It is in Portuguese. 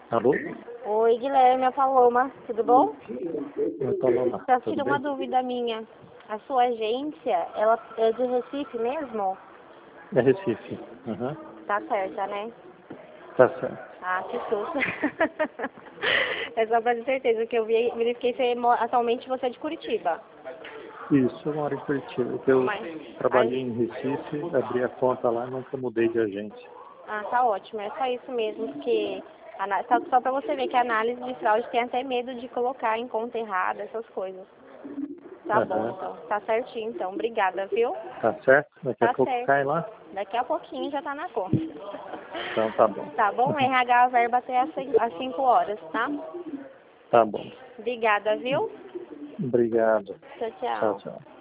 Alô? Oi, Guilherme, a Paloma, tudo bom? Oi, Paloma. Só Tudo tira uma bem? dúvida minha. A sua agência, ela é de Recife mesmo? É Recife. Uhum. Tá certa, né? Tá certo. Ah, que susto. É só pra ter certeza que eu verifiquei se atualmente você é de Curitiba. Isso, eu moro em Curitiba. Eu Mas, trabalhei em Recife, abri a conta lá e nunca mudei de agência. tá ótimo. É só isso mesmo, porque só pra você ver que a análise de fraude tem até medo de colocar em conta errada, essas coisas. Tá bom, Aham. então. Tá certinho, então. Obrigada, viu? Tá certo? Daqui a Tá pouco certo. cai lá? Daqui a pouquinho já tá na conta. Então tá bom. Tá bom? RH a verba até às 5 horas, tá? Tá bom. Obrigada, viu? Obrigado. Tchau, Tchau, tchau. tchau.